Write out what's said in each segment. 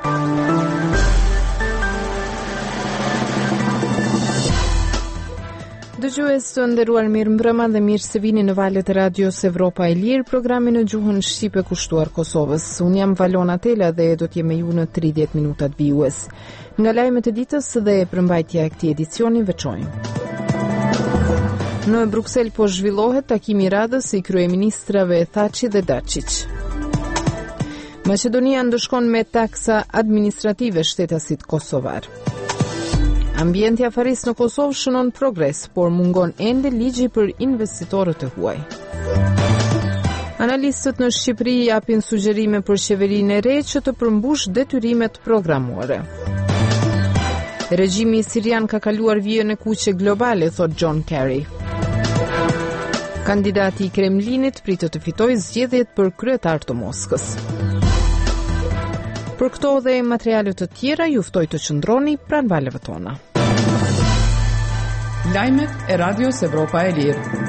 Dëgjues të nderuar, mirëmbrëma dhe mirë se vini në valët e radios Evropa e Lirë, programin në gjuhën shqipe kushtuar Kosovës. Unë jam Valona Tela dhe do të jem me ju në 30 minutat vijues. Nga lajmet e ditës dhe përmbajtja e këtij edicioni veçojmë. Në Bruksel po zhvillohet takimi i radhës i kryeministrave Thaçi dhe Dačić. Maqedonia ndëshkon me taksa administrative shtetasit kosovar. Ambienti afaris në Kosovë shënon progres, por mungon ende ligji për investitorët e huaj. Analistët në Shqipëri japin sugjerime për qeverinë e re që të përmbush detyrimet programore. Regjimi sirian ka kaluar vijën e kuqe globale, thot John Kerry. Kandidati i Kremlinit pritet të fitojë zgjedhjet për kryetar të Moskës. Për këto dhe materiale të tjera, ju ftoj të qëndroni pranë valëve tona. Lajmet e Radios Evropa e Lirë.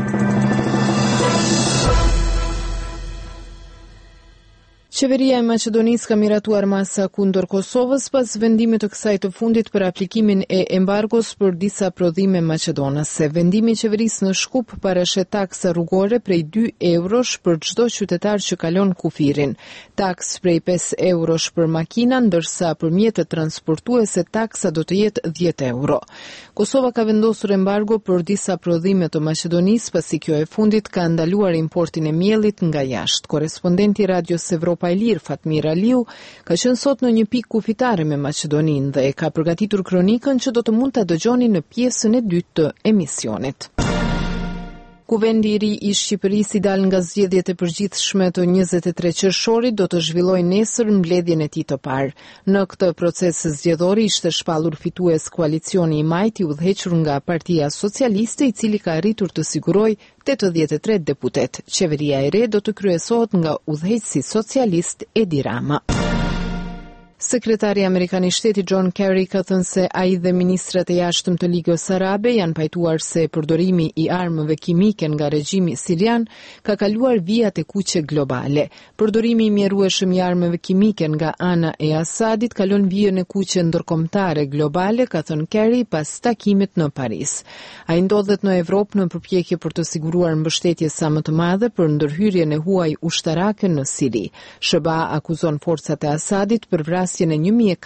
Qeveria e Maqedonisë ka miratuar masa kundër Kosovës pas vendimit të kësaj të fundit për aplikimin e embargos për disa prodhime maqedonase. Vendimi i qeverisë në Shkup parashet taksa rrugore prej 2 eurosh për çdo qytetar që kalon kufirin, taks prej 5 eurosh për makina, ndërsa për mjetet transportuese taksa do të jetë 10 euro. Kosova ka vendosur embargo për disa prodhime të Maqedonisë pasi kjo e fundit ka ndaluar importin e miellit nga jashtë. Korrespondenti i Radios Evropa e Lirë, Fatmir Aliu, ka qenë sot në një pikë kufitare me Maqedoninë dhe ka përgatitur kronikën që do të mund ta dëgjoni në pjesën e dytë të emisionit. Kuvendi i ri i Shqipërisë i dal nga zgjedhjet e përgjithshme të 23 qershorit do të zhvillojë nesër mbledhjen e tij të parë. Në këtë proces zgjedhor ishte shpallur fitues koalicioni i majt i udhëhequr nga Partia Socialiste, i cili ka arritur të sigurojë 83 deputet. Qeveria e re do të kryesohet nga udhëheqësi socialist Edi Rama. Sekretari Amerikan i Shtetit John Kerry ka thënë se ai dhe ministrat e jashtëm të Ligës Arabe janë pajtuar se përdorimi i armëve kimike nga regjimi sirian ka kaluar vijat e kuqe globale. Përdorimi i mjerueshëm i armëve kimike nga ana e Asadit kalon vijën e kuqe ndërkombëtare globale, ka thënë Kerry pas takimit në Paris. Ai ndodhet në Evropë në përpjekje për të siguruar mbështetje sa më të madhe për ndërhyrjen e huaj ushtarake në Siri. SBA akuzon forcat e Asadit për vrasjen e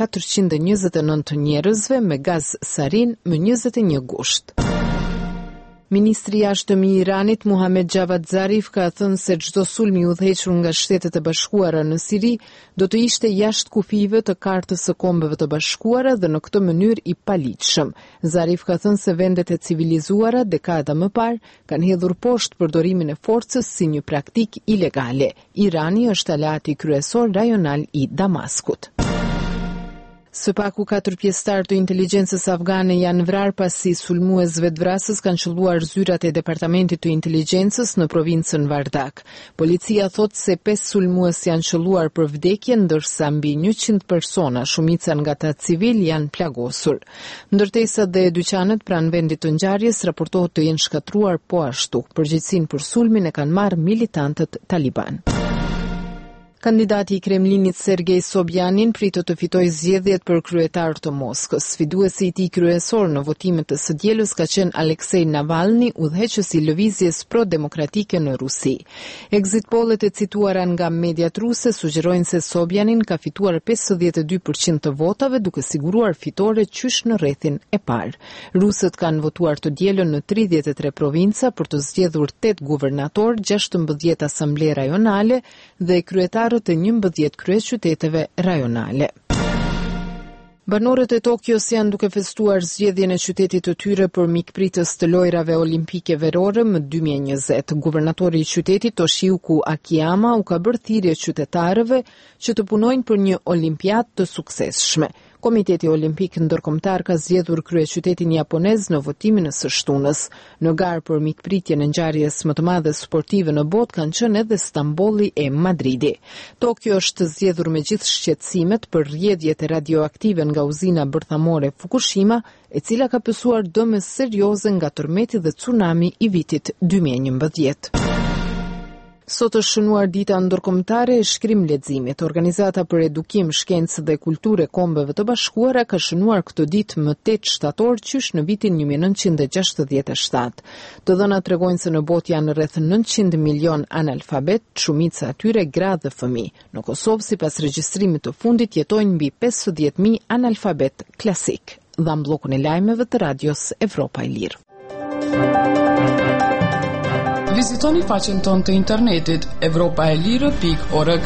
1429 njerëzve me gaz sarin më 21 gusht. Ministri i jashtëm i Iranit Muhammad Javad Zarif ka thënë se çdo sulm i udhëhequr nga Shtetet e Bashkuara në Siri do të ishte jashtë kufive të Kartës së Kombeve të Bashkuara dhe në këtë mënyrë i paligjshëm. Zarif ka thënë se vendet e civilizuara dekada më parë kanë hedhur poshtë përdorimin e forcës si një praktikë ilegale. Irani është alati kryesor rajonal i Damaskut. Së paku 4 pjesëtar të inteligjencës afgane janë vrarë pasi sulmues vetvrasës kanë qelluar zyrat e departamentit të inteligjencës në provincën Vardak. Policia thotë se 5 sulmues janë qelluar për vdekje, ndërsa mbi 100 persona, shumica nga ata civil, janë plagosur. Ndërtesat dhe dyqanet pranë vendit të ngjarjes raportohet të jenë shkatruar po ashtu. Përgjegjësinë për sulmin e kanë marrë militantët Taliban. Kandidati i Kremlinit Sergej Sobjanin pritet të fitojë zgjedhjet për kryetar të Moskës. Sfiduesi i tij kryesor në votimet të së dielës ka qenë Aleksej Navalny, udhëheqësi i lëvizjes pro-demokratike në Rusi. Exit pollet e cituara nga mediat ruse sugjerojnë se Sobjanin ka fituar 52% të votave, duke siguruar fitore qysh në rrethin e parë. Rusët kanë votuar të dielën në 33 provinca për të zgjedhur 8 guvernator, 16 asamble rajonale dhe kryetar të 11 kryeqyteteve rajonale. Banorët e Tokios janë duke festuar zgjedhjen e qytetit të tyre për mikpritës të lojrave olimpike verore më 2020. Guvernatori i qytetit Toshiyuki Akiyama u ka bërë thirrje qytetarëve që të punojnë për një olimpiadë të suksesshme. Komiteti Olimpik Ndërkombëtar ka zgjedhur kryeqytetin japonez në votimin e së shtunës. Në garë për mikpritjen e ngjarjes më të madhe sportive në botë kanë qenë edhe Stambolli e Madridi. Tokyo është zgjedhur me gjithë shqetësimet për rrjedhjet e radioaktive nga uzina bërthamore Fukushima, e cila ka pësuar dëme serioze nga tërmeti dhe tsunami i vitit 2011. Sot është shënuar dita ndërkombëtare e shkrim-leximit. Organizata për Edukim, Shkencë dhe Kulturë e Kombeve të Bashkuara ka shënuar këtë ditë më 8 shtator qysh në vitin 1967. Të dhënat tregojnë se në botë janë rreth 900 milion analfabet, shumica atyre gra dhe fëmijë. Në Kosovë, sipas regjistrimit të fundit, jetojnë mbi 50.000 analfabet klasik. Dham bllokun e lajmeve të radios Evropa e Lirë. Vizitoni faqen tonë të internetit europaelire.org.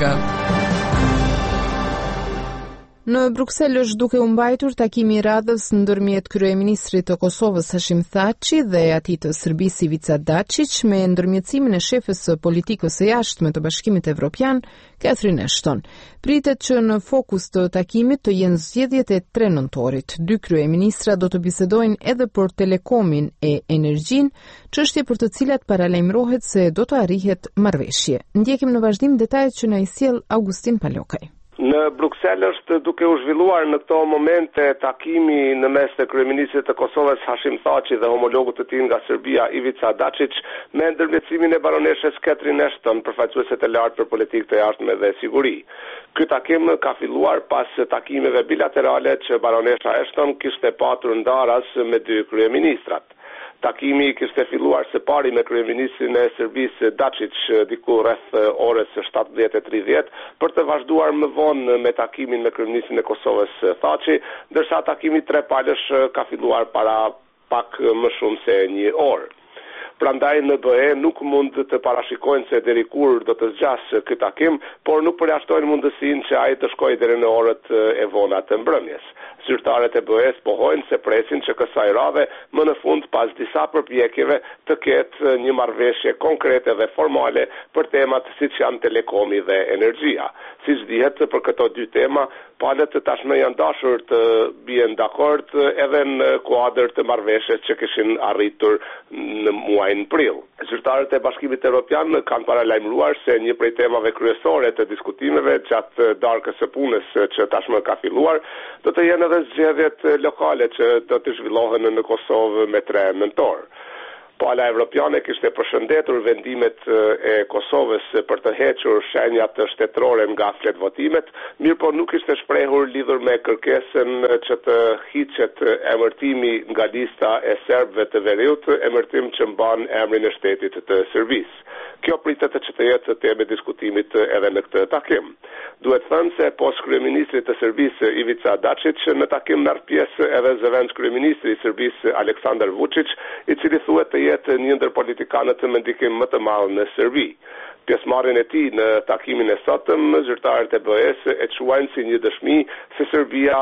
Në Bruksel është duke u mbajtur takimi i radhës ndërmjet kryeministrit të Kosovës Hashim Thaçi dhe atij të Serbisë Ivica Dačić me ndërmjetësimin e shefes së politikës së jashtme të Bashkimit Evropian, Catherine Ashton. Pritet që në fokus të takimit të jenë zgjedhjet e 3 nëntorit. 2 kryeministra do të bisedojnë edhe për telekomin e energjinë, çështje për të cilat paralajmërohet se do të arrihet marrëveshje. Ndjekim në vazhdim detajet që na i sjell Augustin Palokaj. Në Bruksel është duke u zhvilluar në këto momente takimi në mes të kryeministrit të Kosovës Hashim Thaçi dhe homologut të tij nga Serbia Ivica Dačić me ndërmjetësimin e baroneshës Catherine Ashton, përfaqësuese të lartë për politikë të jashtme dhe siguri. Ky takim ka filluar pas takimeve bilaterale që baronesha Ashton kishte patur ndaras me 2 kryeministrat. Takimi kishte filluar së pari me kryeministrin e Serbisë Dačić diku rreth orës 17:30 për të vazhduar më vonë me takimin me kryeministrin e Kosovës Thaçi, ndërsa takimi 3 palësh ka filluar para pak më shumë se 1 orë. Prandaj në BE nuk mund të parashikojnë se deri kur do të zgjasë ky takim, por nuk përjashtojnë mundësinë që ai të shkojë deri në orët e vona të mbrëmjes. Zyrtarët e BE-s pohojnë se presin që kësaj radhe më në fund pas disa përpjekjeve të ketë një marrëveshje konkrete dhe formale për temat siç janë telekomi dhe energjia. Siç dihet, për këto 2 tema, palët tashmë janë dashur të bien dakord edhe në kuadër të marrëveshjes që kishin arritur në muajin prill. Zyrtarët e Bashkimit Evropian kanë paralajmëruar se një prej temave kryesore të diskutimeve gjatë darkës së punës që tashmë ka filluar do të jenë edhe zgjedhjet lokale që do të zhvillohen në Kosovë me 3 nëntor. Pala Evropiane kishte përshëndetur vendimet e Kosovës për të hequr shenjat shtetërore nga fletvotimet, mirë po nuk ishte shprehur lidhur me kërkesën që të hiqet emërtimi nga lista e serbëve të veriut, emërtim që mban emrin e shtetit të Serbisë. Kjo pritet që të jetë temë diskutimit edhe në këtë takim. Duhet thënë se post kryeministrit të Serbisë Ivica Dačić në takim merr pjesë edhe zëvendës kryeministri i Serbisë Aleksandar Vučić, i cili thuhet të jetë një ndër politikanët me ndikim më të madh në Serbi. Pjesëmarrjen e tij në takimin e sotëm, zyrtarët e BE-s e quajnë si një dëshmi se Serbia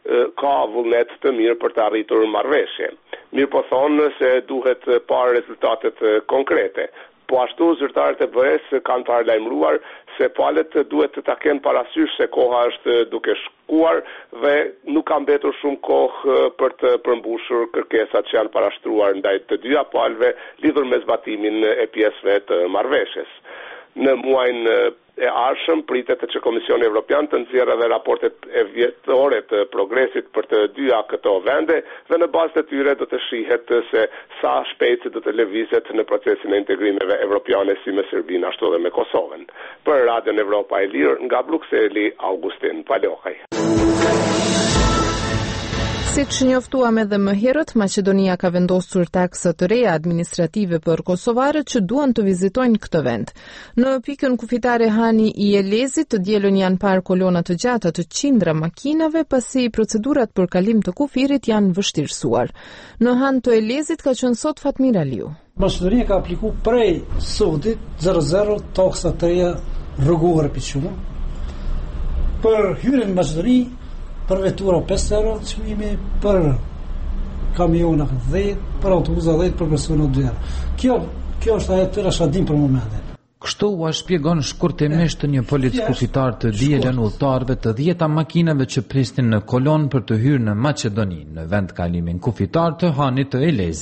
ka vullnet të mirë për të arritur marrëveshje. Mirë po thonë se duhet parë rezultatet konkrete. Po ashtu zyrtarët e BE-s kanë paralajmëruar se palët duhet të ta kenë parasysh se koha është duke shkuar dhe nuk ka mbetur shumë kohë për të përmbushur kërkesat që janë parashtruar ndaj të dyja palëve lidhur me zbatimin e pjesëve të marrëveshjes. Në muajin e ardhshëm pritet që Komisioni Evropian të nxjerrë edhe raportet e vjetore të progresit për të dyja këto vende dhe në bazë të tyre do të shihet se sa shpejt do të lëvizet në procesin e integrimeve evropiane si me Serbinë ashtu edhe me Kosovën. Për Radion Evropa e Lirë nga Brukseli, Augustin Palokaj. Siç njoftuam edhe më herët, Maqedonia ka vendosur taksa të reja administrative për kosovarët që duan të vizitojnë këtë vend. Në pikën kufitare Hani i Elezit, të dielën janë parë kolona të gjata të qindra makinave, pasi procedurat për kalim të kufirit janë vështirësuar. Në Han të Elezit ka qenë sot Fatmir Aliu. Maqedonia ka aplikuar prej sotit 00 taksa të reja rrugore piquma. Për hyrjen në Maqedoni për vetura 5 euro çmimi, për kamiona 10, për autobusa 10, për persona 2 euro. Kjo është ajo tëra shadim për momentin. Kështu u shpjegon shkurtimisht një polic kufitar të dielën udhëtarëve të 10 makinave që prisnin në kolon për të hyrë në Maqedoni, në vend kalimin kufitar të Hanit të Elezit.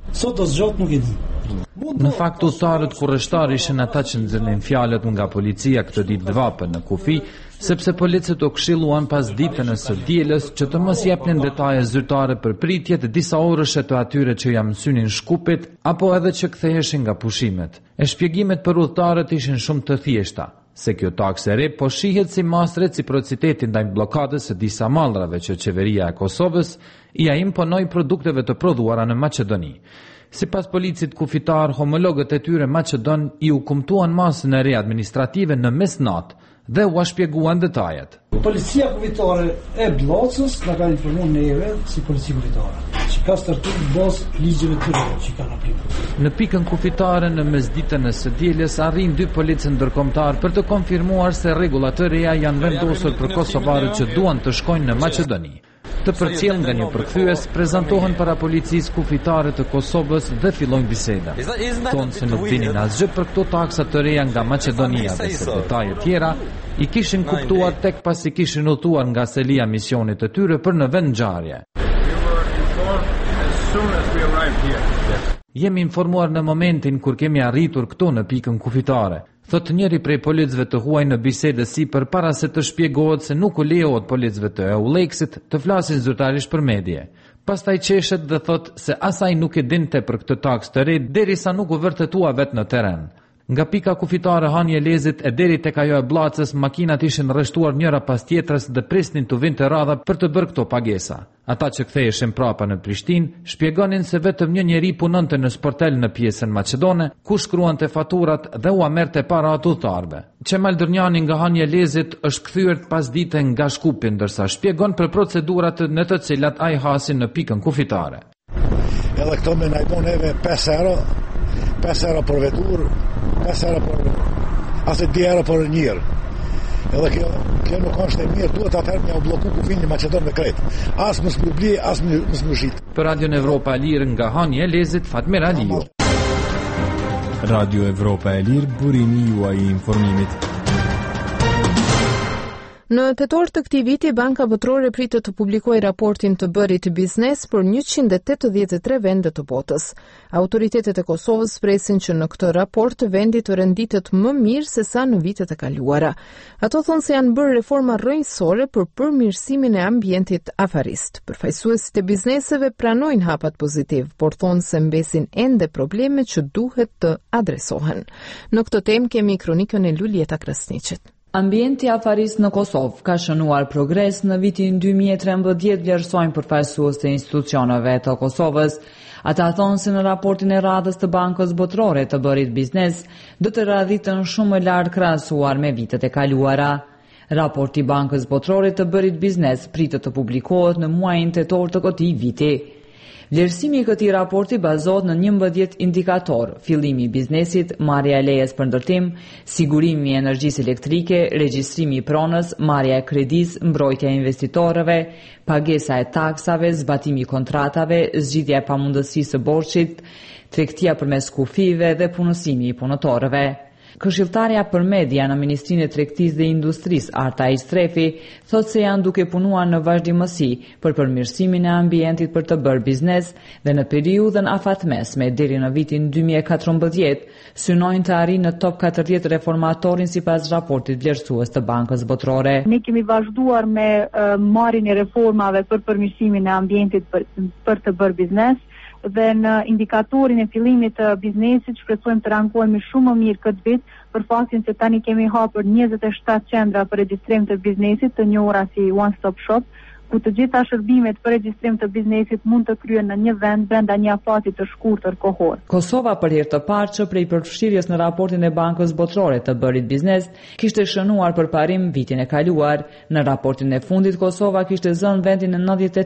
Sot do zgjat nuk e di. Në fakt, udhëtarët kurreshtar ishin ata që nxjerrnin fjalët nga policia këtë ditë dvape në kufi, sepse policët u këshilluan pas ditën e së dielës që të mos japnin detaje zyrtare për pritjet disa orësh të atyre që ja mësynin shkupit apo edhe që ktheheshin nga pushimet. E shpjegimet për udhëtarët ishin shumë të thjeshta, se kjo taksë e re po shihet si mas reciprociteti ndaj bllokadës së disa mallrave që qeveria e Kosovës ia imponoi produkteve të prodhuara në Maqedoni. Sipas policit kufitar, homologët e tyre maqedon i u kumtuan masën e re administrative në mesnatë dhe u shpjeguan detajet. Policia kufitare e Bllocës na ka informuar neve si policia kufitare që ka startuar bazë ligjeve të tyre që kanë aplikuar. Në pikën kufitare në mesditën e së dielës arrin dy policë ndërkombëtar për të konfirmuar se rregullat e reja janë vendosur për kosovarët që duan të shkojnë në Maqedoni. Të përcjell nga një përkthyes, prezantohen para policisë kufitare të Kosovës dhe fillojnë biseda. Thonë se nuk dinin asgjë për këto taksa të reja nga Maqedonia dhe se detaje tjera i kishin kuptuar tek pasi kishin udhëtuar nga selia misionit të tyre për në vend ngjarje. Jemi informuar në momentin kur kemi arritur këtu në pikën kufitare. Thot njëri prej policëve të huaj në bisedë sipër para se të shpjegohet se nuk u lejohet policëve të EULEX-it të flasin zyrtarisht për medie. Pastaj qeshet dhe thot se asaj nuk e dinte për këtë taksë të re derisa nuk u vërtetua vetë në terren. Nga pika kufitare Hanje Lezit e deri tek ajo e Bllacës, makinat ishin rreshtuar njëra pas tjetrës dhe prisnin të vinte radha për të bërë këto pagesa. Ata që ktheheshin prapa në Prishtinë shpjegonin se vetëm një njeri punonte në sportel në pjesën maqedone, ku shkruante faturat dhe u merrte para udhëtarëve. Qemal Dërnjani nga Hanje Lezit është kthyer pas dite nga Shkupi, ndërsa shpjegon për procedurat në të cilat ai hasi në pikën kufitare. Edhe këto më na bën neve 5 euro për vetur, 5 euro për asë 10 euro për njërë. Edhe kjo nuk është e mirë, duhet atëherë me u bloku kufin në Maqedonë me krejt. As mos më bli, as mos më shit. Për Radion Evropa e Lirë nga Hanje Lezit, Fatmir Aliu. Radio Evropa e Lirë, burimi juaj i informimit. Në tetor të këtij viti, Banka Botërore pritet të publikojë raportin të bërit biznes për 183 vende të botës. Autoritetet e Kosovës presin që në këtë raport vendi të renditet më mirë se sa në vitet e kaluara. Ato thonë se janë bërë reforma rrënjësore për përmirësimin e ambientit afarist. Përfaqësuesit e bizneseve pranojnë hapat pozitiv, por thonë se mbesin ende probleme që duhet të adresohen. Në këtë temë kemi kronikën e Lulieta Krasniqit. Ambienti afarist në Kosovë ka shënuar progres në vitin 2013, vlerësojnë përfaqësues të institucioneve të Kosovës. Ata thonë se në raportin e radhës të Bankës Botërore të bërit biznes do të radhitën shumë më lart krahasuar me vitet e kaluara. Raporti i Bankës Botërore të bërit biznes pritet të publikohet në muajin tetor të këtij viti. Vlerësimi i këtij raporti bazohet në 11 indikator: fillimi i biznesit, marrja e lejes për ndërtim, sigurimi i energjisë elektrike, regjistrimi i pronës, marrja e kredis, mbrojtja e investitorëve, pagesa e taksave, zbatimi i kontratave, zgjidhja e pamundësisë së borxhit, tregtia përmes kufive dhe punësimi i punëtorëve. Këshilltarja për media në Ministrinë e Tregtisë dhe Industrisë, Arta Istrefi, thotë se janë duke punuar në vazhdimësi për përmirësimin e ambientit për të bërë biznes dhe në periudhën afatmesme deri në vitin 2014 synojnë të arrijnë në top 40 reformatorin sipas raportit vlerësues të Bankës Botërore. Ne kemi vazhduar me marrjen e reformave për përmirësimin e ambientit për të bërë biznes. Dhe në indikatorin e fillimit të biznesit shpresojmë të rankohemi shumë më mirë këtë vit për faktin se tani kemi hapur 27 qendra për regjistrim të biznesit, të njohura si One Stop Shop, ku të gjitha shërbimet për regjistrim të biznesit mund të kryen në një vend brenda një afati të shkurtër kohor. Kosova për herë të parë që prej përfshirjes në raportin e Bankës Botërore të bërit biznes kishte shënuar për parim vitin e kaluar. Në raportin e fundit Kosova kishte zënë vendin e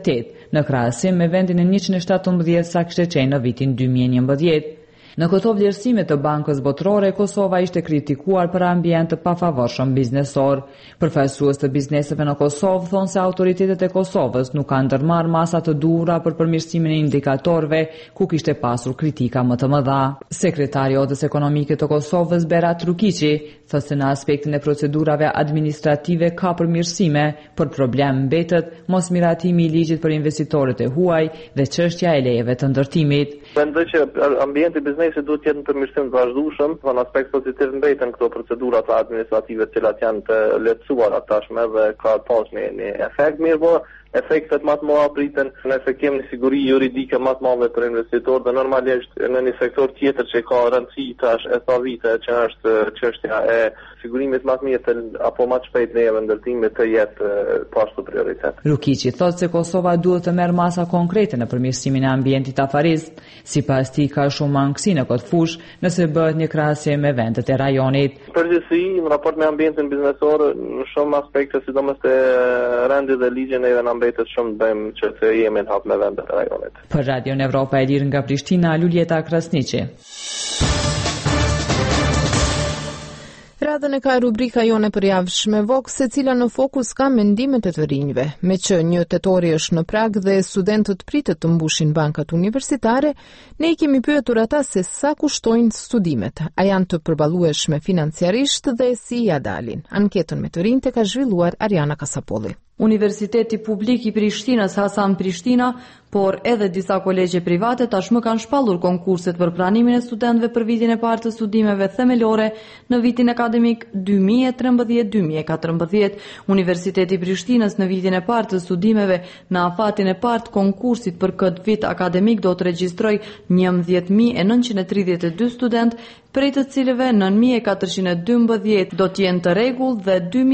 98 në krahasim me vendin e 117 sa kishte qenë në vitin 2011. Në këto vlerësime të Bankës Botërore, Kosova ishte kritikuar për ambient të pafavorshëm biznesor. Përfaqësues të bizneseve në Kosovë thonë se autoritetet e Kosovës nuk kanë ndërmarrë masa të duhura për përmirësimin e indikatorëve, ku kishte pasur kritika më të mëdha. Sekretari i Odës Ekonomike të Kosovës, Berat Rukiqi, thotë se në aspektin e procedurave administrative ka përmirësime, por problem mbetet mosmiratimi i ligjit për investitorët e huaj dhe çështja e lejeve të ndërtimit. Mendoj që ambienti i biznesit duhet të jetë në përmirësim të vazhdueshëm, në aspekt pozitiv mbeten këto procedurat administrative të cilat janë të lehtësuara tashmë dhe ka pas një efekt mirë, po efektet më të mëdha priten nëse kemi një siguri juridike më të madhe për investitor dhe normalisht në një sektor tjetër që ka rëndësi tash e sa vite që është çështja e sigurimit më të mirë apo më të shpejt në ndërtimit të jetë pashtu prioritet. Rukiqi thotë se Kosova duhet të merr masa konkrete në përmirësimin e ambientit afarist. Sipas tij ka shumë mangësi në këtë fushë nëse bëhet një krahasim me vendet e rajonit. Përgjithësi, në raport me ambientin biznesor, në shumë aspekte, sidomos te rendit dhe ligji neve na mbetet shumë bëjmë që të jemi në hap me vendet e rajonit. Për Radion Evropa e Lirë nga Prishtina, Luljeta Krasniqi. Radhën e ka rubrika jone përjavshme Vox, e cila në fokus ka mendimet e të rinjve. Me që 1 tetori është në prag dhe studentët pritet të mbushin bankat universitare, ne I kemi pyetur ata se sa kushtojnë studimet, a janë të përballueshme financiarisht dhe si ja dalin. Anketën me të rinjtë ka zhvilluar Ariana Kasapolli. Universiteti Publik I Prishtinës Hasan Prishtina, por edhe disa kolegje private tashmë kanë shpallur konkurset për pranimin e studentëve për vitin e parë të studimeve themelore në vitin akademik 2013-2014. Universiteti I Prishtinës në vitin e parë të studimeve në afatin e parë të konkursit për këtë vit akademik do të regjistroj 11.932 studentë, prej të cilëve 9.412 do të jenë të rregull dhe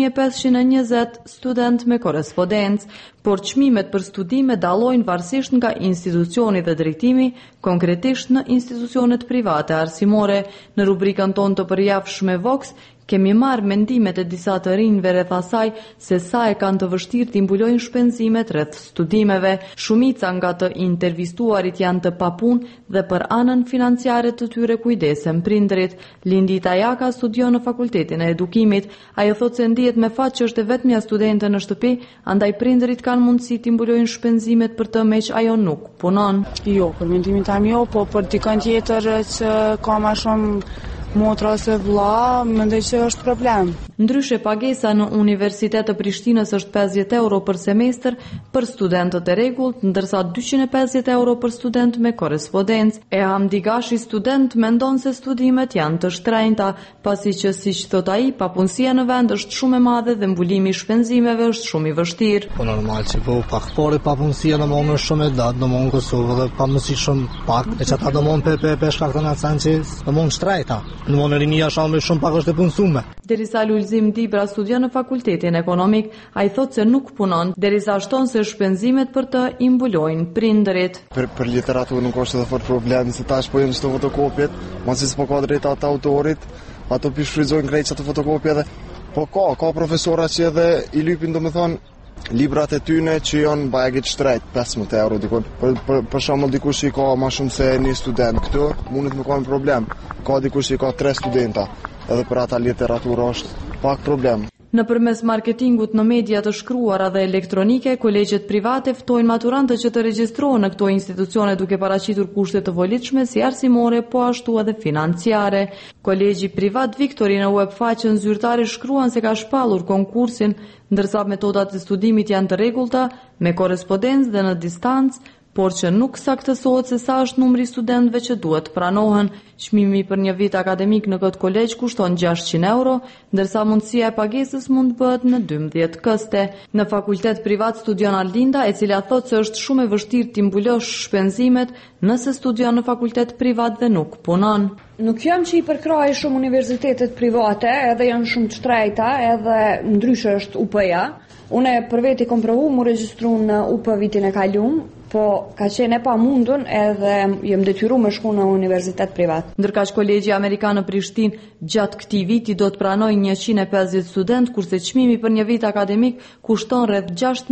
2.520 studentë me korrespondencë, por çmimet për studime dallojnë varësisht nga institucioni dhe drejtimi, konkretisht në institucionet private arsimore. Në rubrikën tonë të përjavshme Vox, kemi marrë mendimet e disa të rinjve rreth asaj se sa e kanë të vështirë të mbulojnë shpenzimet rreth studimeve. Shumica nga të intervistuarit janë të papunë dhe për anën financiare të tyre kujdesen prindërit. Lindita Jaka studion në Fakultetin e Edukimit. Ajo thotë se ndihet me fat që është e vetmja studente në shtëpi, andaj prindërit kanë mundësi të mbulojnë shpenzimet për të meq ajo nuk punon. Jo, për mendimin tim jo, po për dikën tjetër që ka më shumë motra ose vlla, mendoj se është problem. Ndryshe pagesa në Universitetin e Prishtinës është 50 euro për semestër për studentët e rregullt, ndërsa 250 euro për student me korrespondencë. E Hamdi Gashi, student, mendon se studimet janë të shtrenjta, pasi që siç thot ai, papunësia në vend është shumë e madhe dhe mbulimi I shpenzimeve është shumë I vështirë. Po normal që po pak fare papunësia në moment shumë e datë, në moment Kosovë dhe pamundësi shumë pak, e çata do mund pe shkak të naçançis, do mund shtrejta. Në moment rinia shumë pak është e punësume. Derisa Lulzim Dibra studion në Fakultetin Ekonomik, ai thotë se nuk punon, derisa shton se shpenzimet për të I mbulojnë prindërit. Për literaturë nuk është edhe fort problem, se tash po janë çdo fotokopjet, mos s'po ka drejt atë autorit, ato pi shfryzojnë krejt ato fotokopje edhe po ka profesora që edhe I lypin domethënë librat e tyne që janë bajagit shtrejt, 15 euro dikon. Për shembull dikush që I ka më shumë se një student këtu, mundet me ka një problem. Ka dikush që I ka 3 studenta, edhe për ata literatura është pak problem. Nëpërmes marketingut në media të shkruara dhe elektronike, kolegjet private ftojnë maturantët që të regjistrohen në këto institucione duke paraqitur kushte të volitshme si arsimore, po ashtu edhe financiare. Kolegji privat Viktori në webfaqen zyrtare shkruan se ka shpallur konkursin, ndërsa metodat e studimit janë të rregullta, me korrespondencë dhe në distancë, por që nuk saktësohet se sa është numri I studentëve që duhet pranohen. Çmimi për një vit akademik në këtë kolegj kushton 600 euro, ndërsa mundësia e pagesës mund bëhet në 12 këste. Në fakultet privat studion Arlinda, e cila thotë se është shumë e vështirë të mbulosh shpenzimet nëse studion në fakultet privat dhe nuk punon. Nuk jam që I përkraj shumë universitetet private, edhe janë shumë të shtrejta, edhe ndryshe është UP-ja. Une për veti kom provu mu regjistru në UP vitin e kalum, po ka qenë e pamundun edhe jem detyru me shku në universitet privat. Ndërkaq kolegji amerikan në Prishtinë gjatë këtij viti do të pranojë 150 student, kurse çmimi për një vit akademik kushton rreth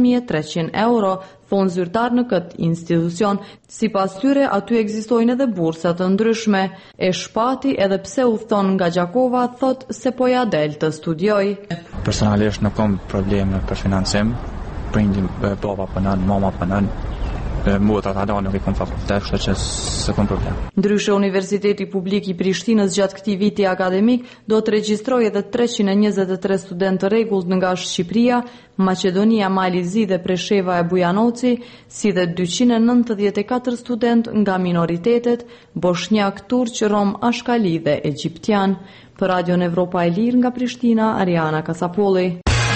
6300 euro, thonë zyrtar në këtë institucion. Sipas tyre, aty ekzistojnë edhe bursa të ndryshme. E shpati edhe pse u thon nga Gjakova, thot se po ja del të studioj. Personalisht nuk kam probleme për financim. Prindi baba punon, mama punon. Motrat hade aning kom fafta, kështu që s'kam problem. Ndryshe Universiteti Publik i Prishtinës gjatë këtij viti akademik do të regjistrojë edhe 323 studentë të rregullt nga Shqipëria, Maqedonia, Mali Zi dhe Presheva e Bujanoci, si dhe 294 student nga minoritetet bosnjak, turq, rom, ashkali dhe egjiptian. Për Radion Evropa e Lirë nga Prishtina, Ariana Kasapolli.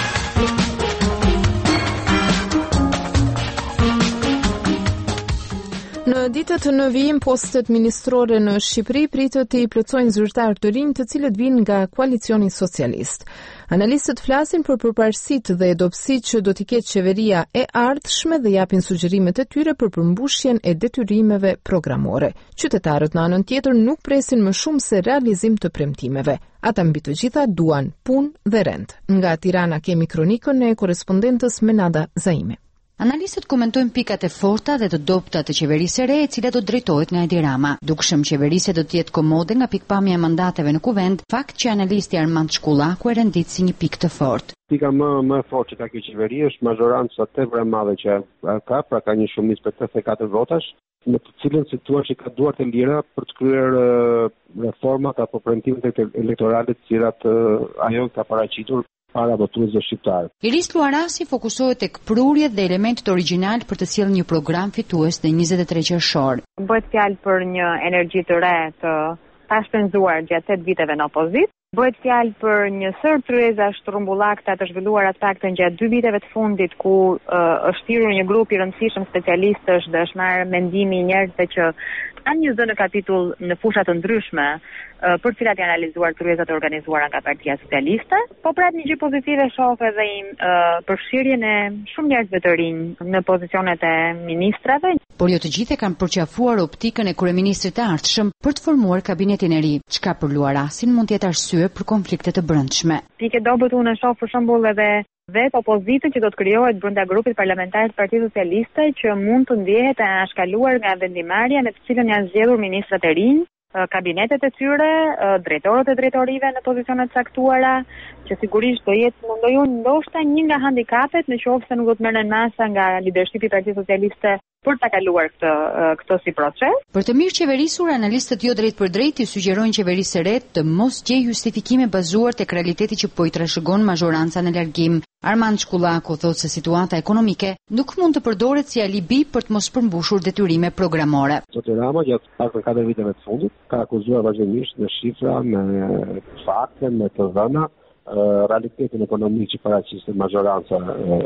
Në ditët në vijim, postet ministrore në Shqipëri pritet të i plotësojnë zyrtar të rinj të cilët vinë nga koalicioni socialist. Analistët flasin për përparësitë dhe dobësitë që do t'i ketë qeveria e ardhshme dhe japin sugjerimet e tyre për përmbushjen e detyrimeve programore. Qytetarët në anën tjetër nuk presin më shumë se realizim të premtimeve. Ata mbi të gjitha duan punë dhe rend. Nga Tirana kemi kronikën e korrespondentës Menada Zaime. Analistët komentojnë pikat e forta dhe të dobta të qeverisë së re, e cila do drejtohet nga Edi Rama. Dukshëm qeverisja do të jetë komode nga pikpamja e mandateve në kuvend, fakt që analisti Armand Shkullaku e rendit si një pikë të fortë. Pika më fortë që ka kjo qeveri është mazhoranca tepër e madhe që ka, pra ka një shumicë për 84 votash, në të cilën situash që ka duart e lira për të kryer reformat apo premtimet elektorale të cilat ajo ka paraqitur para votuesve shqiptar. Iris Luarasi fokusohet tek prurjet dhe elementet origjinal për të sjellë një program fitues në 23 qershor. Bëhet fjalë për një energji të re të pashpenzuar gjatë 8 viteve në opozitë. Bëhet fjalë për një sër tryeza shtrumbullakta të zhvilluara të paktën gjatë 2 viteve të fundit, ku është thirrur një grup i rëndësishëm specialistësh dhe është marrë mendimi i njerëzve që kanë një zënë kapitull në fusha të ndryshme për cilat janë analizuar tryezat e organizuara nga Partia Socialiste, po prap një gjë pozitive shoh edhe përfshirjen e shumë njerëzve të rinj në pozicionet e ministrave. Por jo të gjithë kanë përqafuar optikën e kryeministrit të ardhshëm për të formuar kabinetin e ri, çka për Luarasin mund të jetë arsye për konflikte të brendshme. Pikë dobët unë shoh për shembull edhe vetë opozitën që do të krijohet brenda grupit parlamentar të Partisë Socialiste, që mund të ndjehet e anashkaluar nga vendimarrja në të cilën janë zgjedhur ministrat e rinj, kabinetet e tyre, drejtorët e drejtorive në pozicionet caktuara, që sigurisht do jetë ndoshta një nga handikapet në qoftë se nuk do të merren masa nga lidershipi i Partisë Socialiste për ta kaluar këtë si proces. Për të mirë qeverisur, analistët jo drejt për drejt i sugjerojnë qeverisë së re të mos gjejë justifikime bazuar tek realiteti që po i trashëgon mazhoranca në largim. Armand Shkullaku thotë se situata ekonomike nuk mund të përdoret si alibi për të mos përmbushur detyrime programore. Zoti Rama gjatë paktën 4 viteve të fundit ka akuzuar vazhdimisht me shifra, me fakte, me të dhëna realitetin ekonomik që paraqiste mazhoranca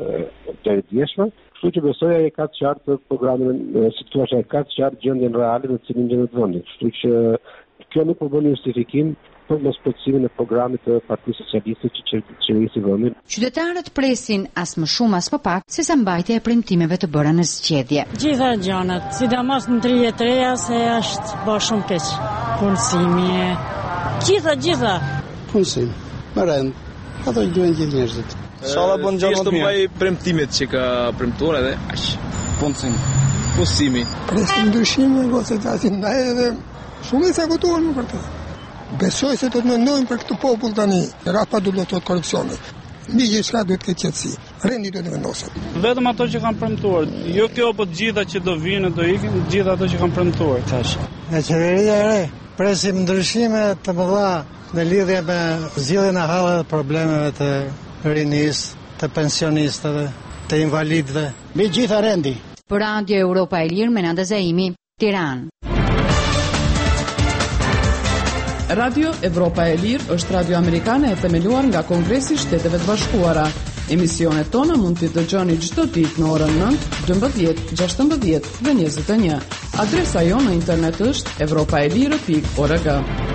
të djeshme. Kështu që besoja e ka të qartë programin, si thua, e ka të qartë gjendjen reale në cilin gjendet vendi. Kështu që kjo nuk po bën justifikim për mos plotësimin e programit të Partisë Socialiste që qeverisi vendin. Qytetarët presin as më shumë as më pak sesa mbajtja e premtimeve të bëra në zgjedhje. Gjitha gjanat, sidomos në 33 se është bërë shumë keq. Punësimi, gjitha. Punësim, më rend, ato i duhen gjithë njerëzit. Shala bën gjë të mbaj premtimet që ka premtuar edhe aq. Punësimi. Presim ndryshime, gocet atin ndaj edhe shumë se votuan për të. Besoj se do të mendojmë për këtë popull tani. Rapa do të thotë korrupsioni. Mbi gjithçka duhet të ketë qetësi. Rendi do të vendoset. Vetëm ato që kanë premtuar, jo kjo po të gjitha që do vinë, do ikin, të gjitha ato që kanë premtuar tash. Nga qeveria e re, presim ndryshime të mëdha në lidhje me zgjidhjen e hallave të problemeve të rinisë, të pensionistëve, të invalidëve. Mbi gjitha rendi. Për Radio Europa e Lirë, Menada Zaimi, Tiranë. Radio Evropa e Lirë është radio amerikane e themeluar nga Kongresi i Shteteve të Bashkuara. Emisionet tona mund t'i dëgjoni çdo ditë në orën 9, 12, 16 dhe 21. Adresa jonë në internet është europaelire.org.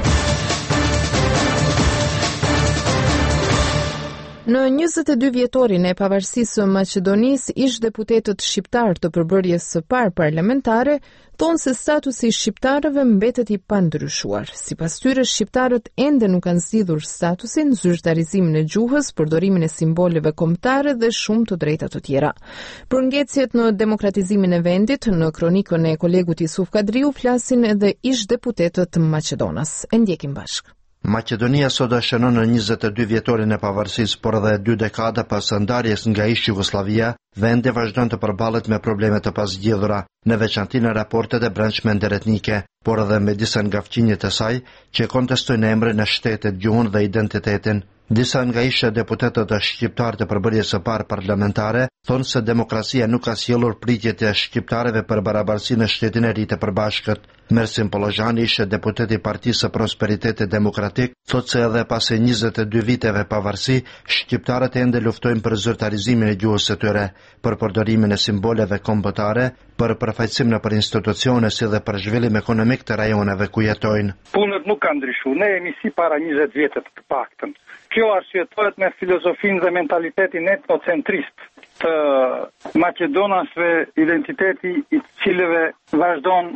Në 22 vjetorin e pavarësisë së Maqedonisë, ish deputetët shqiptar të përbërjes së parë parlamentare thonë se statusi i shqiptarëve mbetet i pandryshuar. Sipas tyre, shqiptarët ende nuk kanë zgjidhur statusin, zyrtarizimin e gjuhës, përdorimin e simboleve kombëtare dhe shumë të drejta të tjera. Për ngjecjet në demokratizimin e vendit, në kronikën e kolegut Isuf Kadriu flasin edhe ish deputetët Maqedonas. E ndjekim bashkë. Maqedonia sot shënon në 22 vjetorin e pavarësisë, por edhe 2 dekada pas ndarjes nga ish Jugosllavia, vendi vazhdon të përballet me probleme të pazgjidhura, në veçanti në raportet e brendshme interetnike, por edhe me disa nga fqinjet e saj që kontestojnë emrin e shtetit, gjuhën dhe identitetin. Disa nga ishe deputetët e shqiptar të përbërjes së parë parlamentare thonë se demokracia nuk ka sjellur pritjet e shqiptarëve për barabarsinë në Shtetin e Ri të Përbashkët. Mersim Pollozhani, ishe deputet i Partisë së Prosperitetit Demokratik, thotë se edhe pas 22 viteve pavarësi, shqiptarët ende luftojnë për zyrtarizimin e gjuhës së tyre, për përdorimin e simboleve kombëtare, për përfaqësim në për institucione si dhe për zhvillim ekonomik të rajoneve ku jetojnë. Punët nuk kanë ndryshuar. Ne jemi si para 20 vjetë të paktën. Kjo arsyetohet me filozofinë dhe mentalitetin etnocentrist të maqedonasve, identiteti i cilëve vazhdon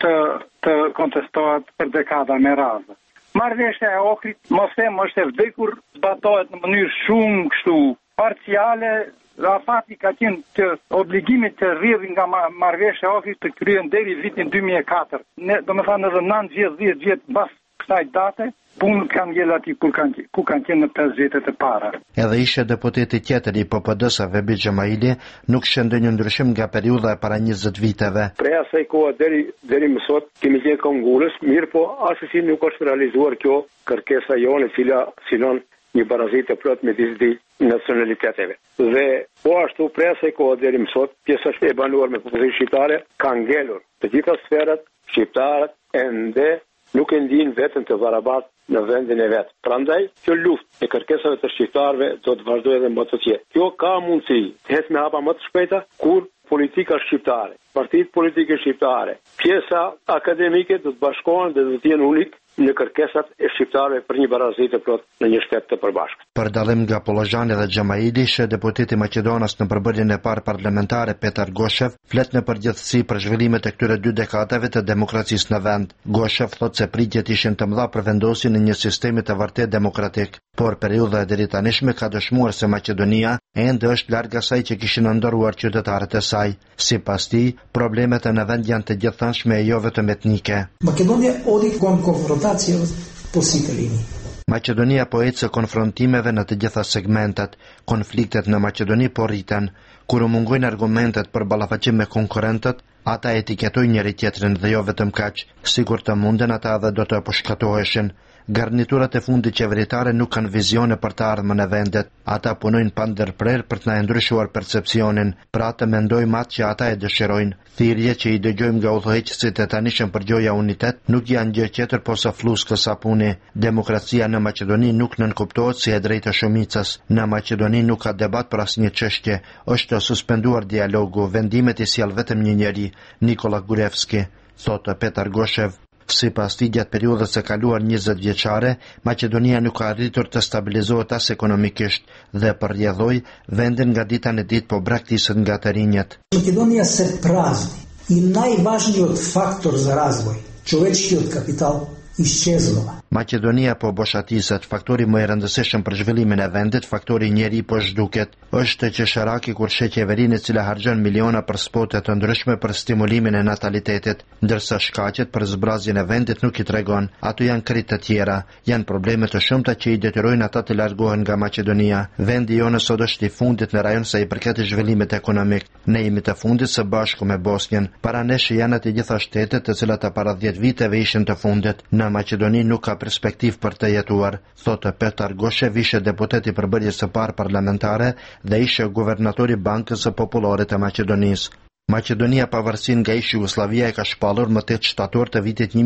të kontestohet për dekada me radhë. Marrëveshja e Ohrit, mos them, është e vdekur, zbatohet në mënyrë shumë kështu parciale. Rafati ka qenë të obligimit të rrjedhë nga marrëveshja e Ohrit të kryen deri vitin 2004. Ne, domethënë edhe 9 vjet, 10 vjet mbas kësaj date, punët kanë ngel aty ku kanë qenë në 5 vjetet e para. Edhe ishe deputeti tjetër i PPD-s Vebi Xhamaili nuk shëndoi një ndryshim nga periudha e para 20 viteve. Prej asaj kohe deri më sot kemi qenë kongulës, mirë po asesi nuk është realizuar kjo kërkesa jone e cila sinon një barazitë plot me disdi nacionaliteteve. Dhe po ashtu prej asaj kohe deri më sot pjesa e banuar me popullimin shqiptare ka ngelur të gjitha sferat, shqiptarët ende nuk e ndin vetën të barabartë në vendin e vet. Prandaj, kjo luftë e kërkesave të shqiptarëve do të vazhdojë edhe më të tjerë. Kjo ka mundësi të ecë me hapa më të shpejta kur politika shqiptare, partitë politike shqiptare, pjesa akademike do të bashkohen dhe do të jenë unik në kërkesat e shqiptarëve për një barazi të plot në një shtet të përbashkët. Për dallim nga Pollozhani dhe Xhamaili, ishe deputeti Maqedonas në përbërjen e parë parlamentare Petar Goshev flet në përgjithësi për zhvillimet e këtyre 2 dekadave të demokracisë në vend. Goshev thotë se pritjet ishin të mëdha për vendosjen e një sistemi të vërtet demokratik, por periudha e deri tanishme ka dëshmuar se Maqedonia ende është larg asaj që kishin ndërruar qytetarët e saj. Sipas tij, problemet në vend janë të gjithënshme e jo vetëm etnike. Makedonia odi kon konfrontacije po sitëlini. Maqedonia po ecë konfrontimeve në të gjitha segmentet. Konfliktet në Maqedoni po rriten. Kur u mungojnë argumentet për ballafaqim me konkurrentët, ata etiketojnë njëri tjetrin dhe jo vetëm kaq. Sigur të munden ata edhe do të përshkatoheshin. Garniturat e fundit qeveritare nuk kanë vizione për të ardhmen e vendet. Ata punojnë pa ndërprerje për të na ndryshuar percepcionin, pra të mendojmë atë që ata e dëshirojnë. Thirrjet që i dëgjojmë nga udhëheqësit e tanishëm për gjoja unitet nuk janë gjë tjetër posa fluskë sapuni. Demokracia në Maqedoni nuk nënkuptohet si e drejtë e shumicës. Në Maqedoni nuk ka debat për asnjë çështje. Është suspenduar dialogu, vendimet i sjell vetëm një njeri, Nikola Gurevski, thotë Petar Goshev. Sipas tij, gjatë periudhës së kaluar 20 vjeçare, Maqedonia nuk ka arritur të stabilizohet as ekonomikisht dhe përrjedhoi vendin nga dita në ditë po braktisët nga të rinjët. Makedonia se prazni i najvažniji faktor za razvoj, човечкиот капитал изчезнува. Maqedonia po boshatiset, faktori më i rëndësishëm për zhvillimin e vendit, faktori njeri po zhduket, është qesharaki kur sheh qeverinë e cila harxhon miliona për spote të ndryshme për stimulimin e natalitetit, ndërsa shkaqet për zbrazjen e vendit nuk i tregon. Ato janë krit të tjera, janë probleme të shumta që i detyrojnë ata të largohen nga Maqedonia. Vendi jonë sot është i fundit në rajon sa i përket zhvillimit ekonomik. Ne jemi të fundit së bashku me Bosnjën. Para nesh janë të gjitha shtetet të cilat para 10 viteve ishin të fundit. Në Maqedoni nuk ka perspektiv për të jetuar, thotë Petar Goshev, ishe deputet i përbërjes së parë parlamentare dhe ishe guvernatori Bankës së Popullore të Maqedonisë. Maqedonia pavarësin nga ish Jugosllavia e ka shpallur më 8 shtator të vitit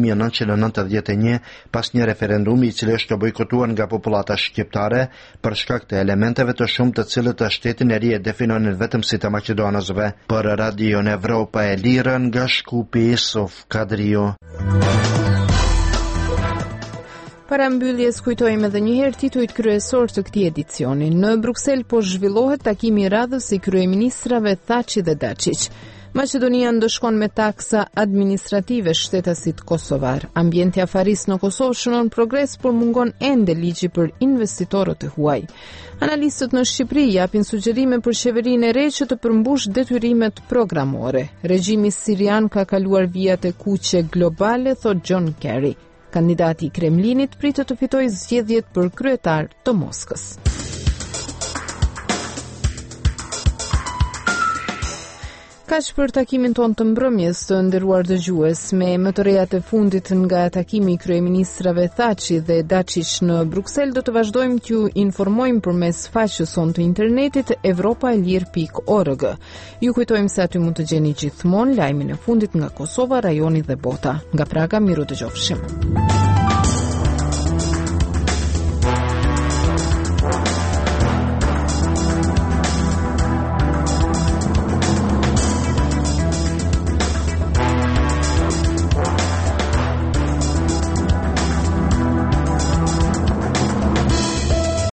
1991 pas një referendumi i cili është bojkotuar nga popullata shqiptare për shkak të elementeve të shumtë të cilët të shtetin e ri e definonin vetëm si të maqedonësve. Për Radion Evropa e Lirë nga Shkupi, Sof Kadrio. Para mbylljes kujtojmë edhe një herë titujt kryesor të këtij edicioni. Në Bruksel po zhvillohet takimi i radhës i kryeministrave Thaçi dhe Dačić. Maqedonia ndëshkon me taksa administrative shtetasit kosovar. Ambienti afaris në Kosovë shënon progres, por mungon ende ligji për investitorët e huaj. Analistët në Shqipëri japin sugjerime për qeverinë e re që të përmbush detyrimet programore. Regjimi sirian ka kaluar vijat e kuqe globale, thot John Kerry. Kandidati i Kremlinit pritet të fitojë zgjedhjet për kryetar të Moskës. Kaq për takimin ton të mbrëmjes, të nderuar dëgjues, me më të rejat e fundit nga takimi i kryeministrave Thaçi dhe Dačić në Bruksel, do të vazhdojmë t'ju informojmë përmes faqes sonë të internetit evropaelir.org. Ju kujtojmë se aty mund të gjeni gjithmonë lajmin e fundit nga Kosova, rajoni dhe bota. Nga Praga, miru dëgjofshim.